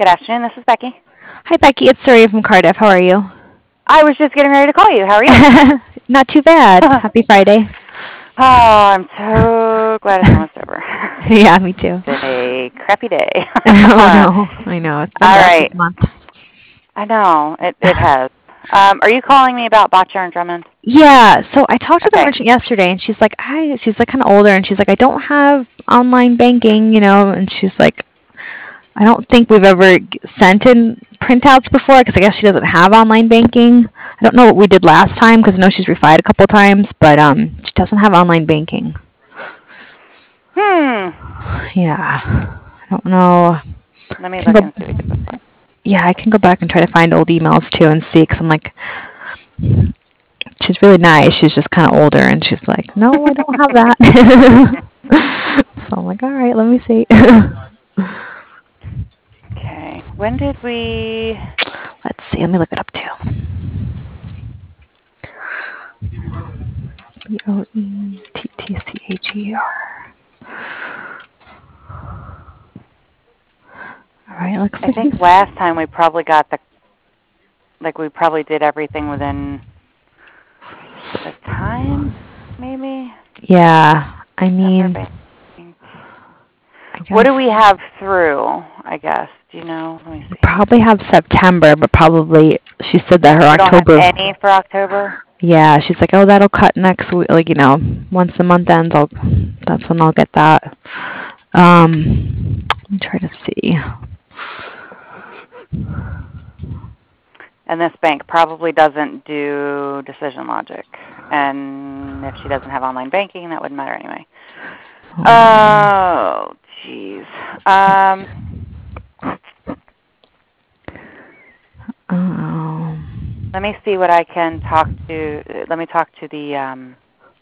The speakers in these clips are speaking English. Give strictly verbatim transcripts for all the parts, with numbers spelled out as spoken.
Good afternoon. This is Becky. Hi, Becky. It's Surya from Cardiff. How are you? I was just getting ready to call you. How are you? Not too bad. Happy Friday. Oh, I'm so glad it's almost over. Yeah, me too. It's been a crappy day. Oh, no. I know. It's been All a rough right. month. I know. It it has. Um, are you calling me about Botcher and Drummond? Yeah. So I talked to the Okay. merchant yesterday, and she's like, I, she's like kind of older, and she's like, I don't have online banking, you know, and she's like, I don't think we've ever g- sent in printouts before because I guess she doesn't have online banking. I don't know what we did last time because I know she's refied a couple times, but um, she doesn't have online banking. Hmm. Yeah. I don't know. Let me Can look go, and see what it looks like. yeah, I can go back and try to find old emails too and see because I'm like, she's really nice. She's just kind of older, and she's like, no, I don't have that. So I'm like, all right, let me see. Okay. When did we? Let's see. Let me look it up too. B O E T T C H E R. All right, looks I like think he's. last time we probably got the like we probably did everything within the time, maybe. Yeah, I September mean, banking. I What guess do we have through? I guess. Do you know? Let me we see. probably have September, but probably she said that her We don't have October. any for October. Yeah, she's like, oh, that'll cut next week. Like, you know, once the month ends, I'll. That's when I'll get that. Um, let me try to see. And this bank probably doesn't do Decision Logic. And if she doesn't have online banking, that wouldn't matter anyway. Oh, jeez. Um, Oh. let me see what I can talk to. Let me talk to the. Um,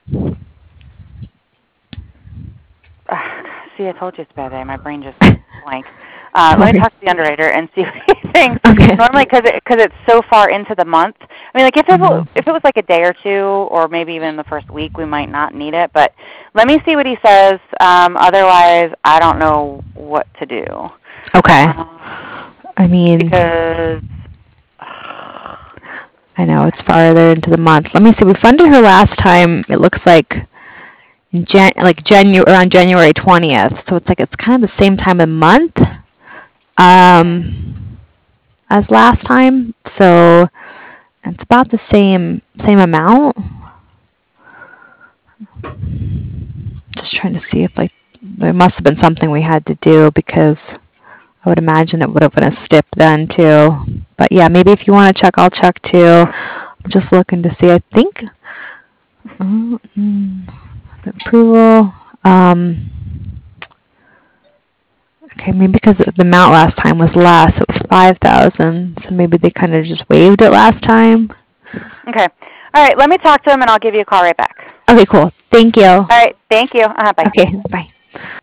uh, see, I told you it's a bad day. My brain just blank. Uh, let me talk to the underwriter and see what he thinks. Okay. Normally, because it, cause it's so far into the month. I mean, like if it, Mhm. if it was like a day or two, or maybe even the first week, we might not need it. But let me see what he says. Um, otherwise, I don't know what to do. Okay. Um, I mean, because I know it's farther into the month. Let me see. We funded her last time. It looks like in Jan, like Janu around January twentieth. So it's like it's kind of the same time of month um, as last time. So it's about the same same amount. Just trying to see if like there must have been something we had to do because I would imagine it would have been a stip then too. But yeah, maybe if you want to check, I'll check too. I'm just looking to see. I think uh, mm, the approval. Um, okay, maybe because the amount last time was less. It was five thousand, so maybe they kind of just waived it last time. okay, all right. Let me talk to him, and I'll give you a call right back. Okay, cool. Thank you. All right. Thank you. Uh-huh, bye. Okay, bye.